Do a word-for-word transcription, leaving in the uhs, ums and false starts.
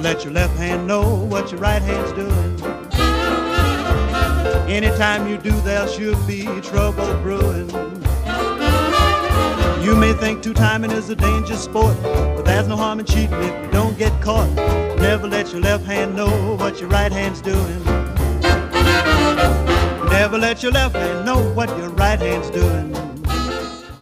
let your left hand know what your right hand's doing. Anytime you do, there should be trouble brewing. You may think two-timing is a dangerous sport, but there's no harm in cheating if you don't get caught. Never let your left hand know what your right hand's doing. Never let your left hand know what your right hand's doing.